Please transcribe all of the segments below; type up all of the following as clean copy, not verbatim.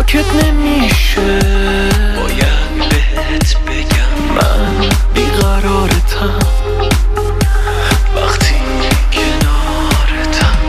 ساکت نمیشه، باید بهت بگم من بیقرارتم وقتی کنارتم.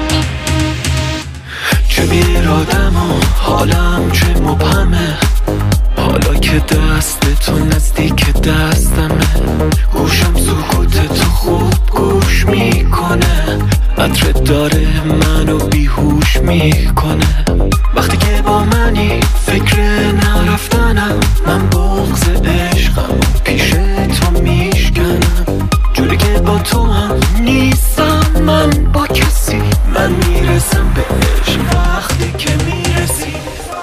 چه بیرادم و حالم چه مبهمه، حالا که دست تو نزدیک دستمه، گوشم سکوت تو خوب گوش میکنه، عطرت داره منو بیهوش میکنه. وقتی که با منی فکر نرفتنم، من بغض عشقم و پیش تو میشکنم. جوری که با تو هم نیستم من با کسی، من میرسم به عشق وقتی که میرسی.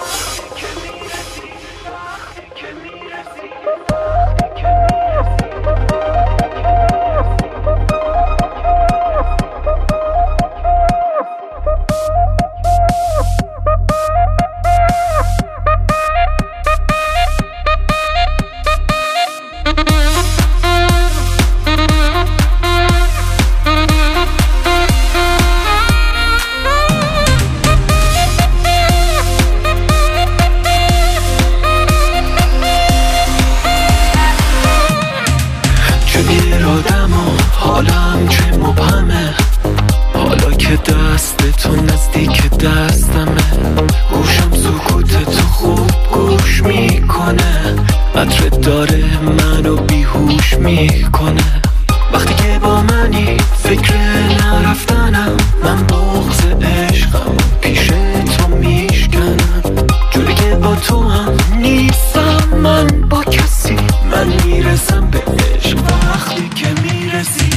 حالم چه مبهمه، حالا که دست تو نزدیک دستمه، گوشم سکوت تو خوب گوش میکنه، عطرت داره منو بیهوش میکنه. وقتی که با منی فکر نرفتنم، من بغض عشقم و پیش تو میشکنم. جوری که با تو هم نیستم من با کسی، من میرسم به عشق وقتی که میرسی.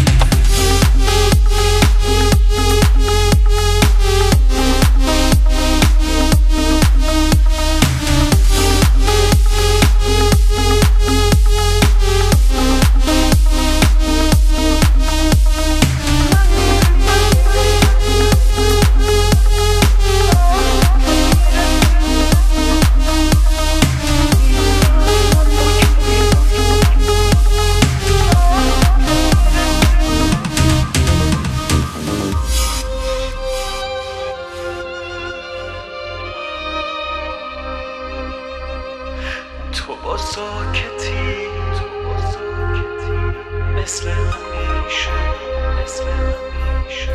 تو با ساکتی مثل همیشه، مثل همیشه،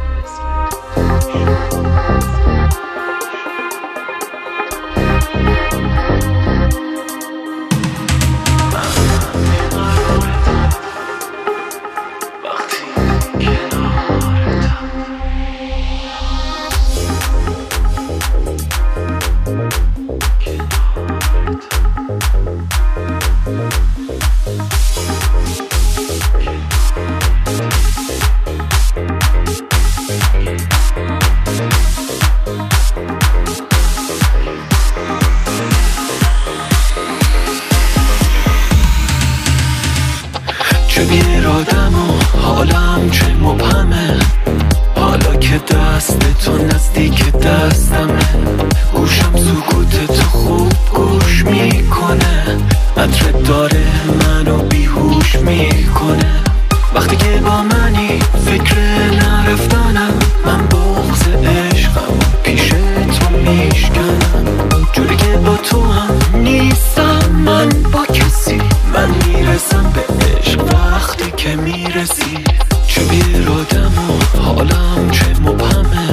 چه بیرادم و حالم چه مبهمه، حالا که دست تو نزدیک دستمه، گوشم سکوت تو خوب گوش میکنه، عطرت داره منو بیهوش میکنه. وقتی که با منی فکر نرفتنم، من بغض عشقم و پیش تو میشکنم. جوری که با تو هم نیستم من با کسی، من میرسم به عشق وقتی که میرسی. چه بیرادم و حالم چه مبهمه،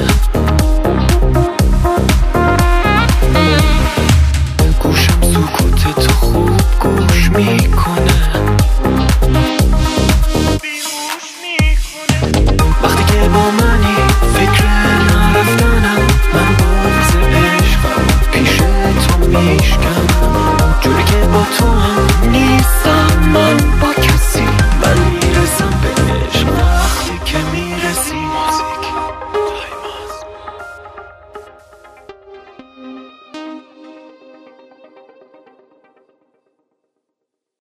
گوشم سکوت تو خوب گوش میکنه، وقتی که با منی فکر نرفتنم، من بغض عشقم پیش تو میشکنم.